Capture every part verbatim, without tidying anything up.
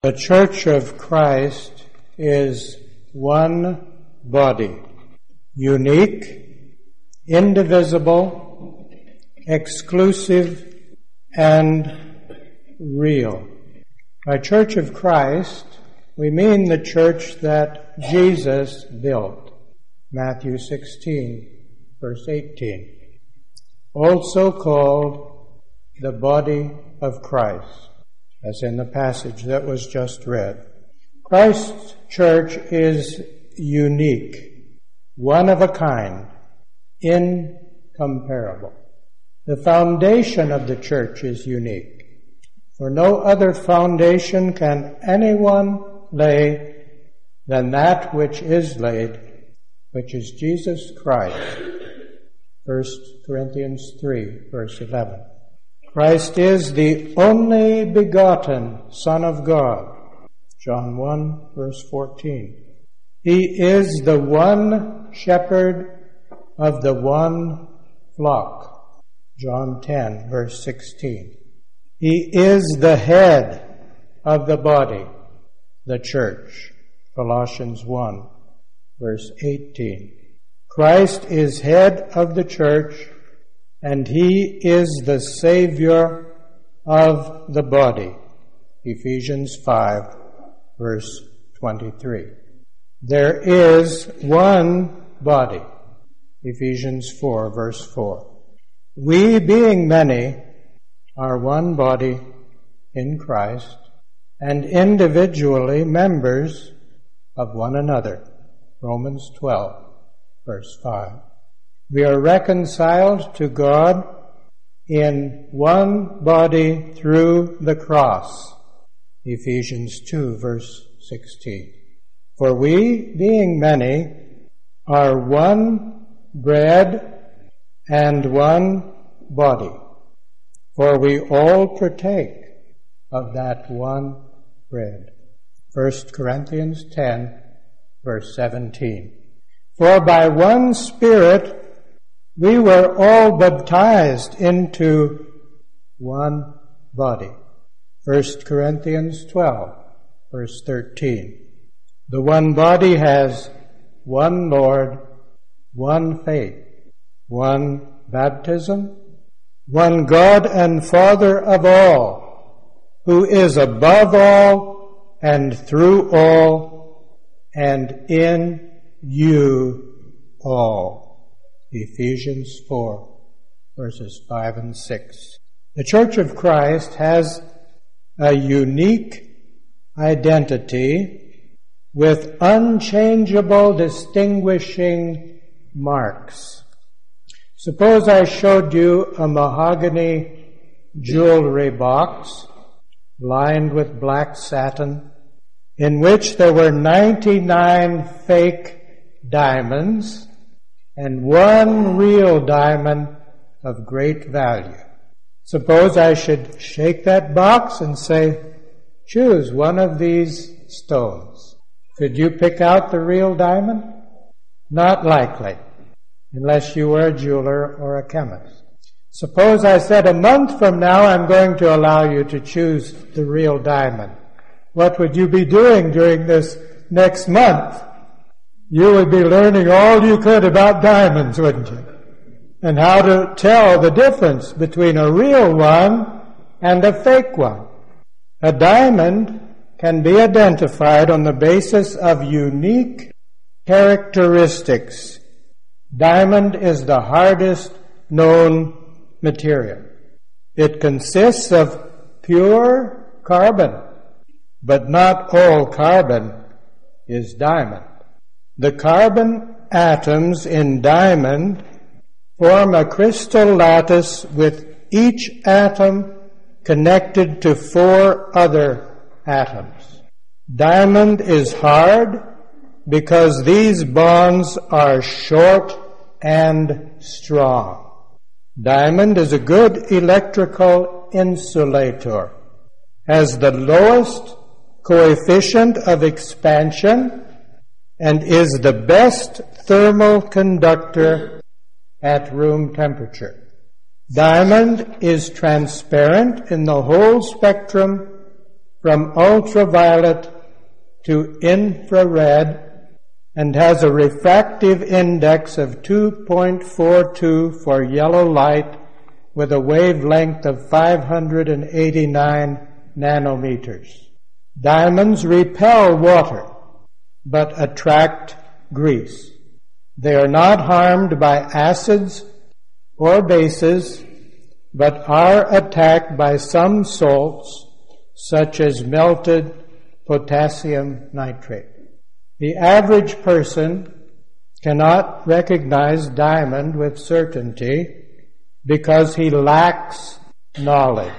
The Church of Christ is one body, unique, indivisible, exclusive, and real. By Church of Christ, we mean the church that Jesus built. Matthew sixteen, verse eighteen. Also called the body of Christ, as in the passage that was just read. Christ's church is unique, one of a kind, incomparable. The foundation of the church is unique, for no other foundation can anyone lay than that which is laid, which is Jesus Christ. First Corinthians three, verse eleven. Christ is the only begotten Son of God. John one, verse fourteen. He is the one shepherd of the one flock. John ten, verse sixteen. He is the head of the body, the church. Colossians one, verse eighteen. Christ is head of the church, and He is the Savior of the body. Ephesians five, verse twenty-three. There is one body. Ephesians four, verse four. We, being many, are one body in Christ, and individually members of one another. Romans twelve, verse five. We are reconciled to God in one body through the cross. Ephesians two, verse sixteen. For we, being many, are one bread and one body, for we all partake of that one bread. First Corinthians ten, verse seventeen. For by one Spirit we were all baptized into one body. First Corinthians twelve, verse thirteen. The one body has one Lord, one faith, one baptism, one God and Father of all, who is above all and through all and in you all. Ephesians four, verses five and six. The Church of Christ has a unique identity with unchangeable distinguishing marks. Suppose I showed you a mahogany jewelry box lined with black satin in which there were ninety-nine fake diamonds and one real diamond of great value. Suppose I should shake that box and say, choose one of these stones. Could you pick out the real diamond? Not likely, unless you were a jeweler or a chemist. Suppose I said, a month from now I'm going to allow you to choose the real diamond. What would you be doing during this next month? You would be learning all you could about diamonds, wouldn't you? And how to tell the difference between a real one and a fake one. A diamond can be identified on the basis of unique characteristics. Diamond is the hardest known material. It consists of pure carbon, but not all carbon is diamond. The carbon atoms in diamond form a crystal lattice with each atom connected to four other atoms. Diamond is hard because these bonds are short and strong. Diamond is a good electrical insulator, has the lowest coefficient of expansion, and is the best thermal conductor at room temperature. Diamond is transparent in the whole spectrum from ultraviolet to infrared and has a refractive index of two point four two for yellow light with a wavelength of five hundred eighty-nine nanometers. Diamonds repel water, but attract grease. They are not harmed by acids or bases, but are attacked by some salts, such as melted potassium nitrate. The average person cannot recognize diamond with certainty because he lacks knowledge.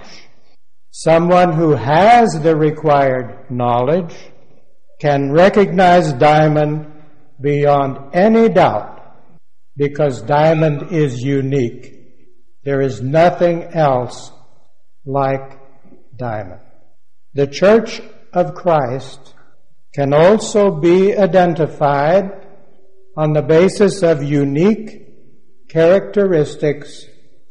Someone who has the required knowledge can recognize diamond beyond any doubt because diamond is unique. There is nothing else like diamond. The Church of Christ can also be identified on the basis of unique characteristics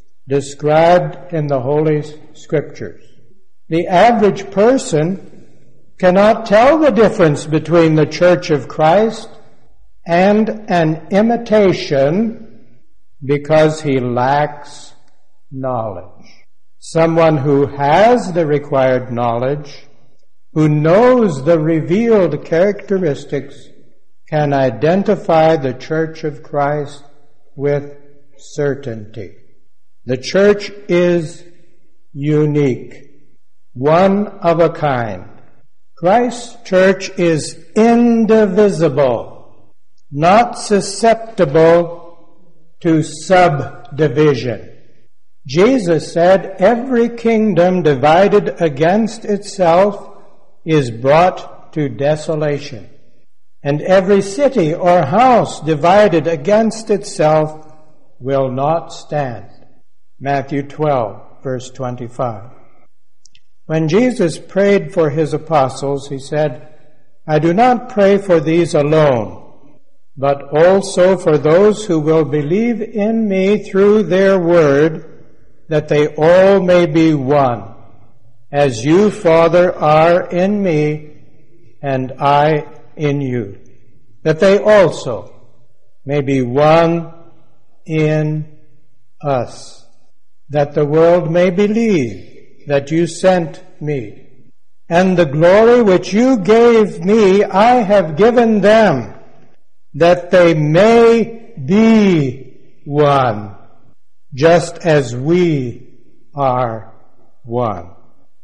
described in the Holy Scriptures. The average person cannot tell the difference between the Church of Christ and an imitation because he lacks knowledge. Someone who has the required knowledge, who knows the revealed characteristics, can identify the Church of Christ with certainty. The church is unique, one of a kind. Christ's church is indivisible, not susceptible to subdivision. Jesus said, "Every kingdom divided against itself is brought to desolation, and every city or house divided against itself will not stand." Matthew twelve, verse twenty-five. When Jesus prayed for his apostles, he said, "I do not pray for these alone, but also for those who will believe in me through their word, that they all may be one, as you, Father, are in me, and I in you, that they also may be one in us, that the world may believe that you sent me. And the glory which you gave me, I have given them, that they may be one, just as we are one.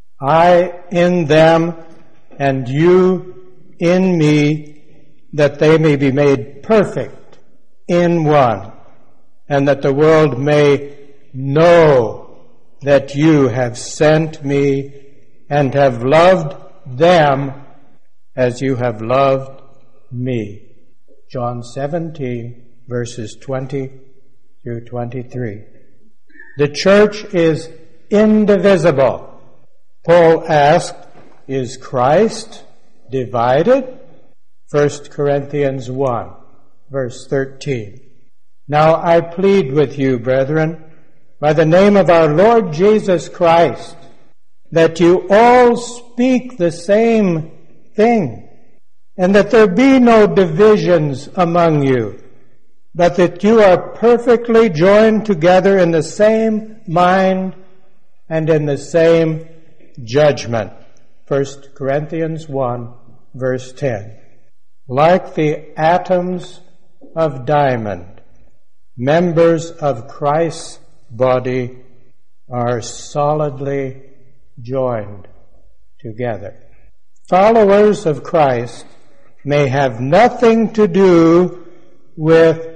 I in them, and you in me, that they may be made perfect in one, and that the world may know that you have sent me and have loved them as you have loved me. John seventeen, verses twenty through twenty-three. The church is indivisible. Paul asked, "Is Christ divided?" First Corinthians one, verse thirteen. Now I plead with you, brethren, by the name of our Lord Jesus Christ, that you all speak the same thing, and that there be no divisions among you, but that you are perfectly joined together in the same mind and in the same judgment. First Corinthians one, verse ten. Like the atoms of diamond, members of Christ's body are solidly joined together. Followers of Christ may have nothing to do with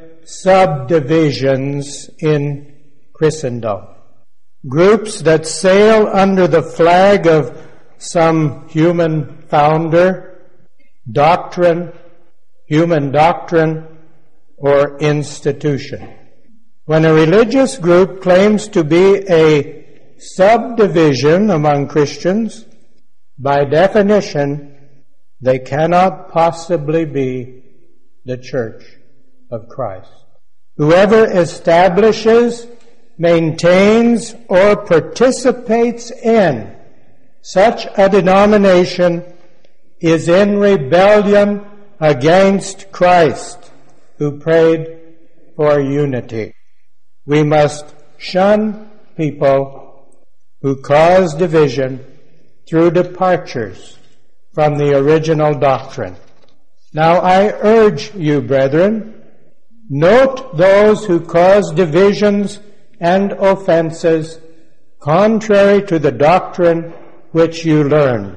subdivisions in Christendom. Groups that sail under the flag of some human founder, doctrine, human doctrine, or institution. When a religious group claims to be a subdivision among Christians, by definition, they cannot possibly be the Church of Christ. Whoever establishes, maintains, or participates in Such a denomination is in rebellion against Christ, who prayed for unity. We must shun people who cause division through departures from the original doctrine. Now I urge you, brethren, note those who cause divisions and offenses contrary to the doctrine which you learned,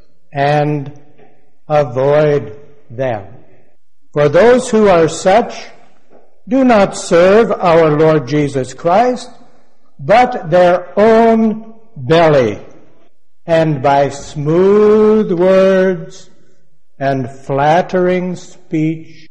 and avoid them. For those who are such do not serve our Lord Jesus Christ, but their own belly, and by smooth words and flattering speech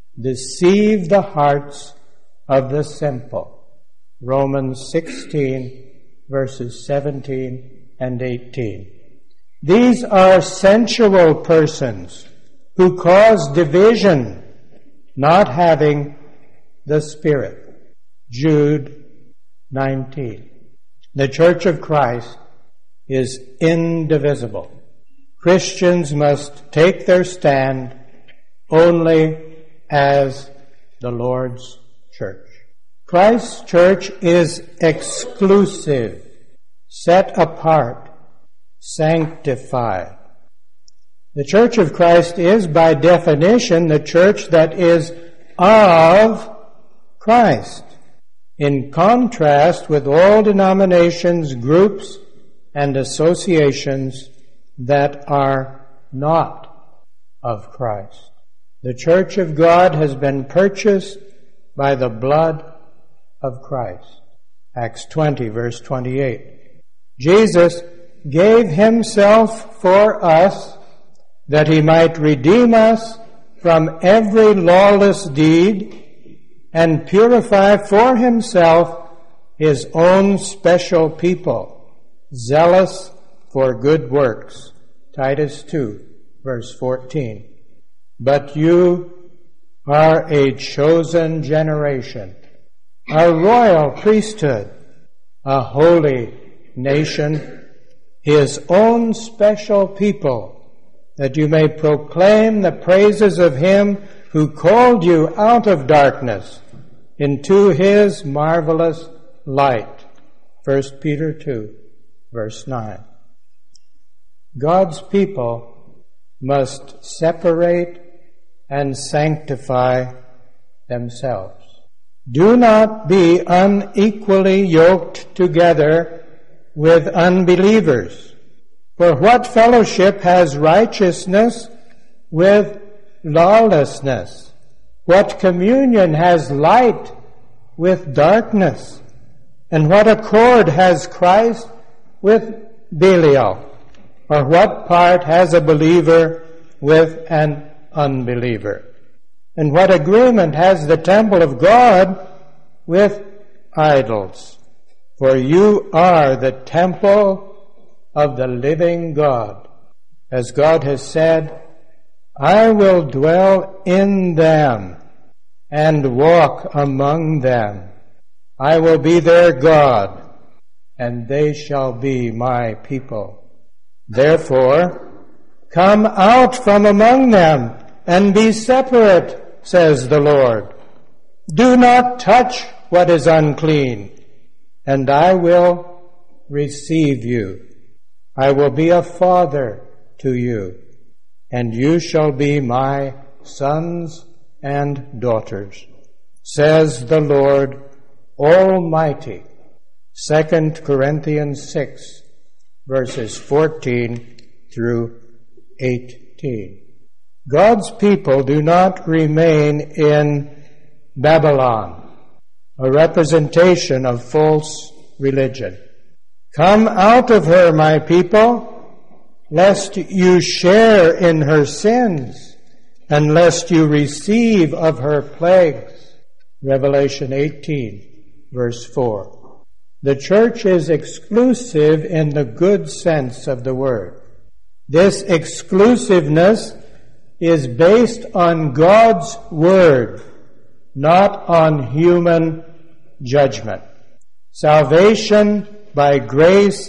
deceive the hearts of the simple. Romans sixteen, verses seventeen and eighteen. These are sensual persons who cause division, not having the Spirit. Jude nineteen. The Church of Christ is indivisible. Christians must take their stand only as the Lord's church. Christ's church is exclusive, set apart, sanctified. The Church of Christ is, by definition, the church that is of Christ, in contrast with all denominations, groups, and associations that are not of Christ. The Church of God has been purchased by the blood of Christ. Acts twenty, verse twenty-eight. Jesus gave himself for us that he might redeem us from every lawless deed and purify for himself his own special people, zealous for good works. Titus two, verse fourteen. But you are a chosen generation, a royal priesthood, a holy nation, his own special people, that you may proclaim the praises of him who called you out of darkness into his marvelous light. First Peter two, verse nine. God's people must separate and sanctify themselves. Do not be unequally yoked together with unbelievers. For what fellowship has righteousness with lawlessness? What communion has light with darkness? And what accord has Christ with Belial? Or what part has a believer with an unbeliever? And what agreement has the temple of God with idols? For you are the temple of the living God. As God has said, I will dwell in them and walk among them. I will be their God, and they shall be my people. Therefore, come out from among them and be separate, says the Lord. Do not touch what is unclean, and I will receive you. I will be a father to you, and you shall be my sons and daughters, says the Lord Almighty. Second Corinthians six, verses fourteen through eighteen. God's people do not remain in Babylon, a representation of false religion. Come out of her, my people, lest you share in her sins, and lest you receive of her plagues. Revelation eighteen, verse four. The church is exclusive in the good sense of the word. This exclusiveness is based on God's word, not on human judgment. Salvation by grace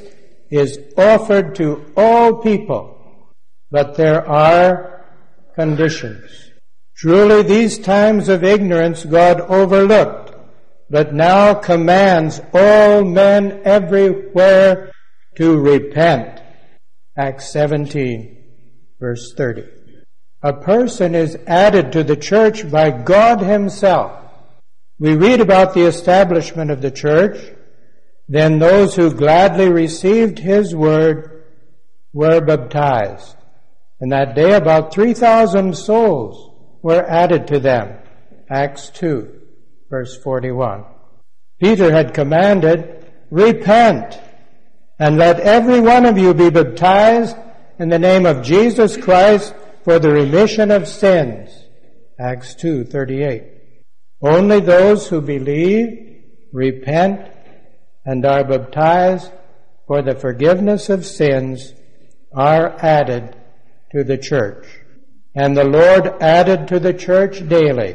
is offered to all people, but there are conditions. Truly, these times of ignorance God overlooked, but now commands all men everywhere to repent. Acts seventeen, verse thirty. A person is added to the church by God himself. We read about the establishment of the church. Then those who gladly received his word were baptized. And that day about three thousand souls were added to them. Acts two, verse forty-one. Peter had commanded, repent, and let every one of you be baptized in the name of Jesus Christ for the remission of sins. Acts two thirty-eight. Only those who believe, repent, and are baptized for the forgiveness of sins are added to the church. And the Lord added to the church daily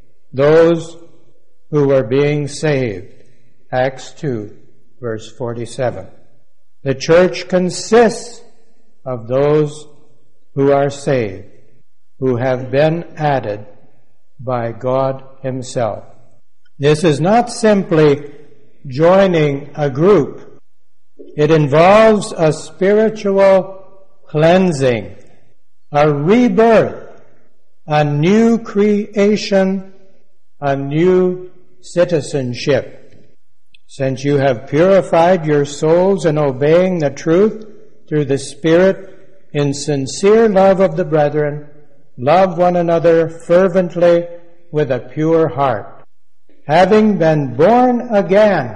those who were being saved. Acts two, verse forty-seven. The church consists of those who are saved, who have been added by God himself. This is not simply joining a group. It involves a spiritual cleansing, a rebirth, a new creation, a new citizenship. Since you have purified your souls in obeying the truth through the Spirit in sincere love of the brethren, love one another fervently with a pure heart, having been born again,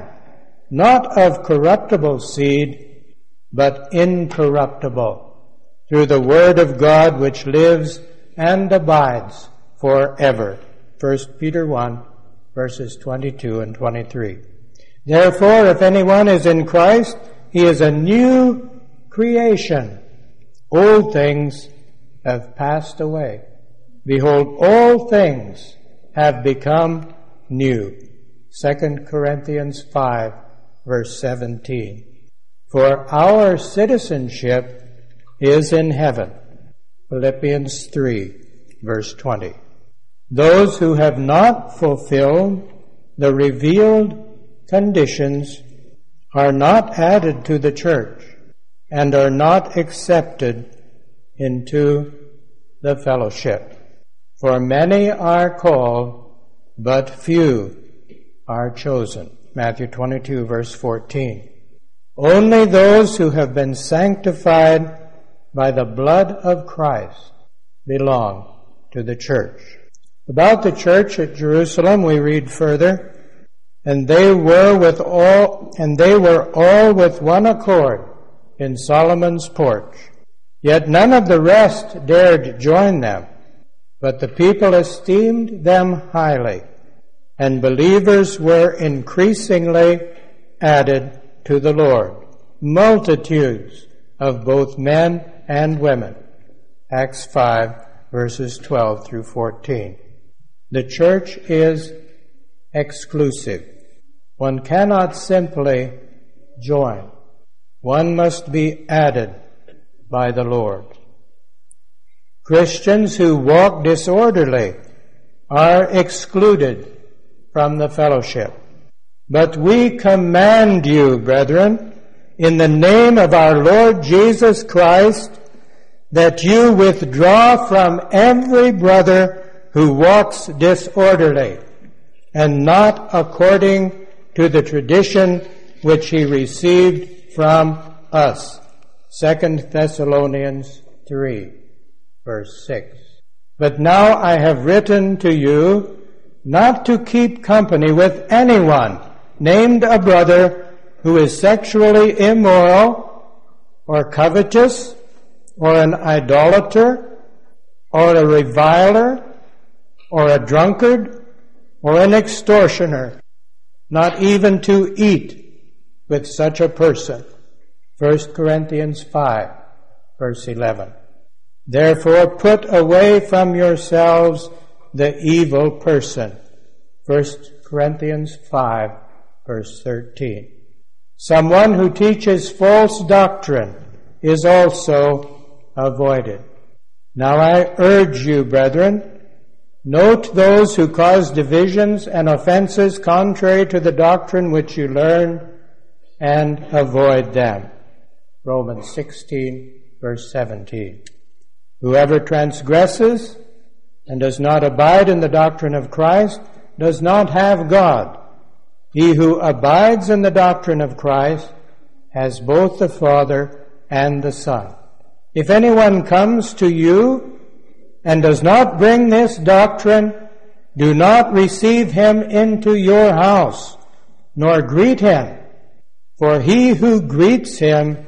not of corruptible seed, but incorruptible, through the word of God which lives and abides forever. First Peter one, verses twenty-two and twenty-three. Therefore, if anyone is in Christ, he is a new creation. Old things have passed away. Behold, all things have become new. Second Corinthians five, verse seventeen. For our citizenship is in heaven. Philippians three, verse twenty. Those who have not fulfilled the revealed conditions are not added to the church and are not accepted into the fellowship. For many are called, but few are chosen. Matthew twenty-two, verse fourteen. Only those who have been sanctified by the blood of Christ belong to the church. About the church at Jerusalem, we read further, and they were with all, and they were all with one accord in Solomon's porch. Yet none of the rest dared join them, but the people esteemed them highly, and believers were increasingly added to the Lord, multitudes of both men and women. Acts five, verses twelve through fourteen. The church is exclusive. One cannot simply join. One must be added by the Lord. Christians who walk disorderly are excluded from the fellowship. But we command you, brethren, in the name of our Lord Jesus Christ, that you withdraw from every brother who walks disorderly, and not according to the tradition which he received from us. Second Thessalonians three, verse six. But now I have written to you not to keep company with anyone named a brother who is sexually immoral, or covetous, or an idolater, or a reviler, or a drunkard, or an extortioner, not even to eat with such a person. First Corinthians five, verse eleven. Therefore put away from yourselves the evil person. First Corinthians five, verse thirteen. Someone who teaches false doctrine is also avoided. Now I urge you, brethren, note those who cause divisions and offenses contrary to the doctrine which you learn, and avoid them. Romans sixteen, verse seventeen. Whoever transgresses and does not abide in the doctrine of Christ does not have God. He who abides in the doctrine of Christ has both the Father and the Son. If anyone comes to you and does not bring this doctrine, do not receive him into your house, nor greet him, for he who greets him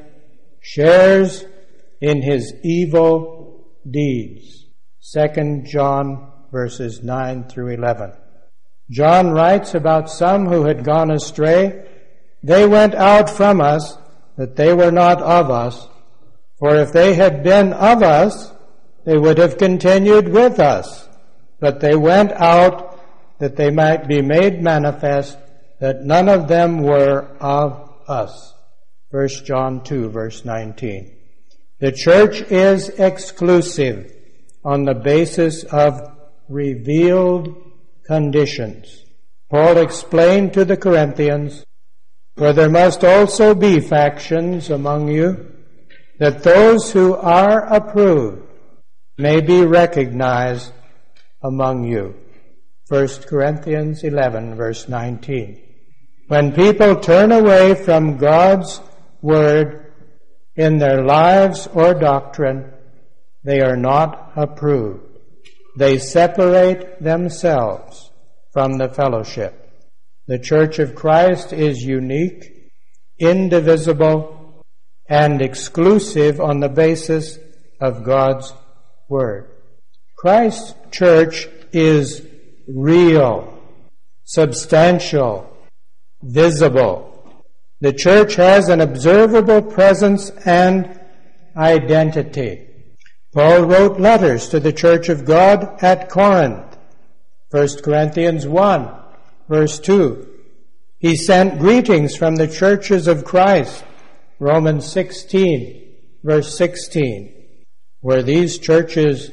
shares in his evil deeds. Second John verses nine through eleven. John writes about some who had gone astray. They went out from us, that they were not of us. For if they had been of us, they would have continued with us. But they went out that they might be made manifest that none of them were of us. First John two, verse nineteen. The church is exclusive on the basis of revealed conditions. Paul explained to the Corinthians, for there must also be factions among you, that those who are approved may be recognized among you. First Corinthians eleven, verse nineteen. When people turn away from God's word in their lives or doctrine, they are not approved. They separate themselves from the fellowship. The Church of Christ is unique, indivisible, and exclusive on the basis of God's Word. Christ's church is real, substantial, visible. The church has an observable presence and identity. Paul wrote letters to the church of God at Corinth. First Corinthians one, verse two. He sent greetings from the churches of Christ. Romans sixteen, verse sixteen. Were these churches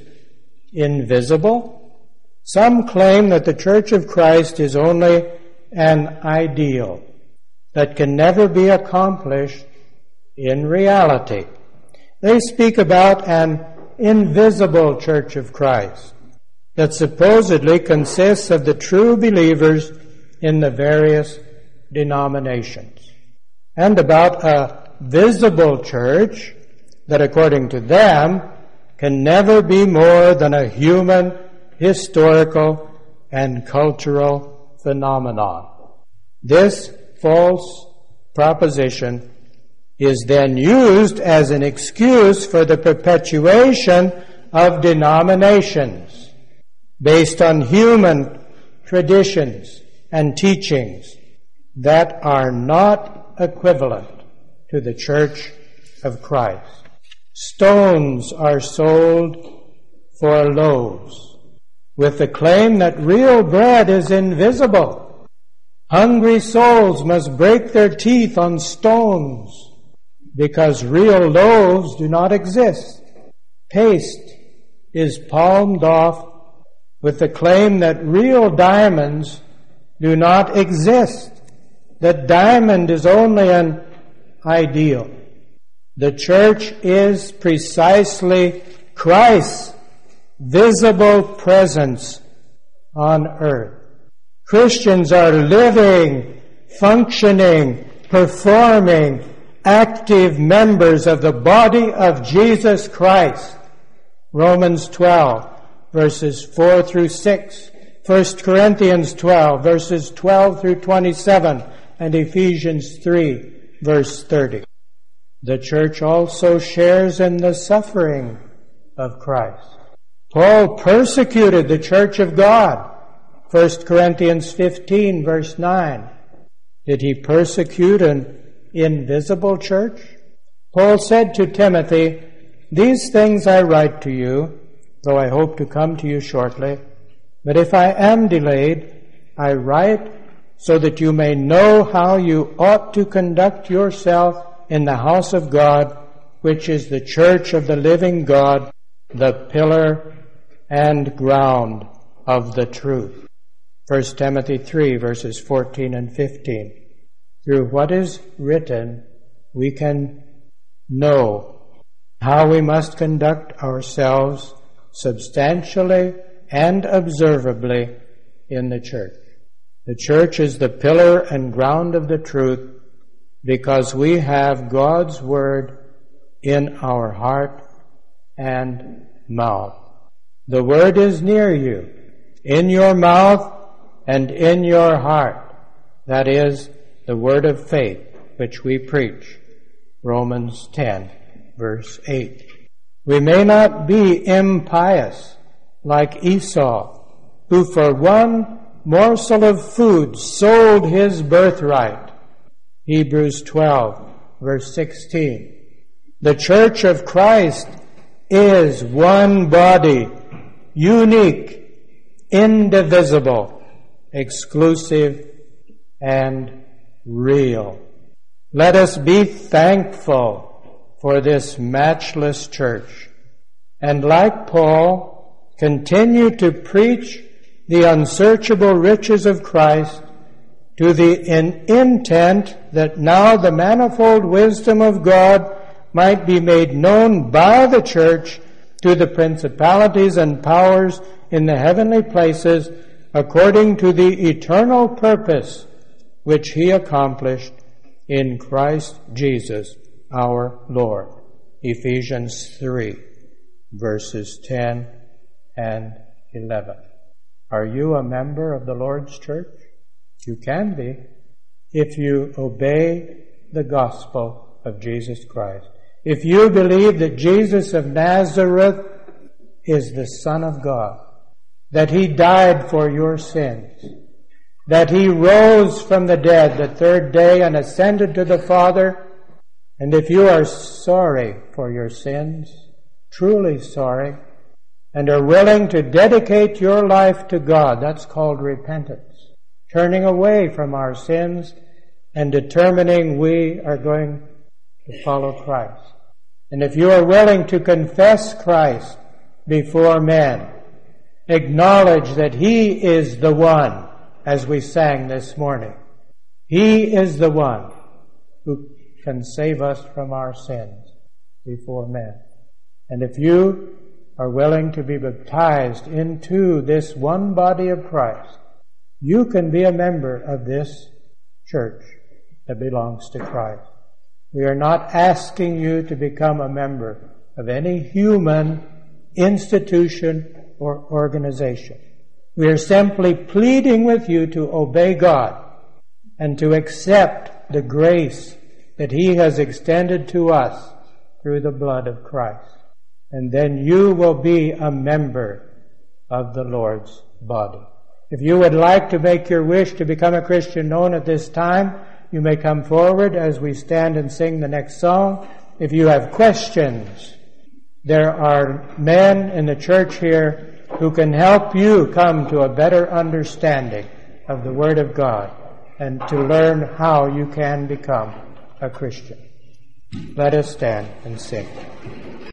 invisible? Some claim that the Church of Christ is only an ideal that can never be accomplished in reality. They speak about an invisible Church of Christ that supposedly consists of the true believers in the various denominations, and about a visible church that, according to them, can never be more than a human, historical, and cultural phenomenon. This false proposition is then used as an excuse for the perpetuation of denominations based on human traditions and teachings that are not equivalent to the Church of Christ. Stones are sold for loaves, with the claim that real bread is invisible. Hungry souls must break their teeth on stones because real loaves do not exist. Paste is palmed off with the claim that real diamonds do not exist, that diamond is only an ideal. The church is precisely Christ's visible presence on earth. Christians are living, functioning, performing, active members of the body of Jesus Christ. Romans twelve, verses four through six. First Corinthians twelve, verses twelve through twenty-seven. And Ephesians three, verse thirty. The church also shares in the suffering of Christ. Paul persecuted the church of God. First Corinthians fifteen, verse nine. Did he persecute an invisible church? Paul said to Timothy, "These things I write to you, though I hope to come to you shortly. But if I am delayed, I write so that you may know how you ought to conduct yourself in the house of God, which is the church of the living God, the pillar and ground of the truth. First Timothy three, verses fourteen and fifteen. Through what is written, we can know how we must conduct ourselves substantially and observably in the church. The church is the pillar and ground of the truth because we have God's Word in our heart and mouth. The Word is near you, in your mouth and in your heart. That is the Word of faith which we preach. Romans ten, verse eight. We may not be impious like Esau, who for one morsel of food sold his birthright. Hebrews twelve, verse sixteen. The church of Christ is one body, unique, indivisible, exclusive, and real. Let us be thankful for this matchless church, and like Paul, continue to preach the unsearchable riches of Christ to the in- intent that now the manifold wisdom of God might be made known by the church to the principalities and powers in the heavenly places according to the eternal purpose which he accomplished in Christ Jesus our Lord. Ephesians three, verses ten and eleven. Are you a member of the Lord's church? You can be if you obey the gospel of Jesus Christ. If you believe that Jesus of Nazareth is the Son of God, that he died for your sins, that he rose from the dead the third day and ascended to the Father, and if you are sorry for your sins, truly sorry, and are willing to dedicate your life to God, that's called repentance, turning away from our sins and determining we are going to follow Christ. And if you are willing to confess Christ before men, acknowledge that he is the one, as we sang this morning. He is the one who can save us from our sins before men. And if you are willing to be baptized into this one body of Christ, you can be a member of this church that belongs to Christ. We are not asking you to become a member of any human institution or organization. We are simply pleading with you to obey God and to accept the grace that he has extended to us through the blood of Christ. And then you will be a member of the Lord's body. If you would like to make your wish to become a Christian known at this time, you may come forward as we stand and sing the next song. If you have questions, there are men in the church here who can help you come to a better understanding of the Word of God and to learn how you can become a Christian. Let us stand and sing.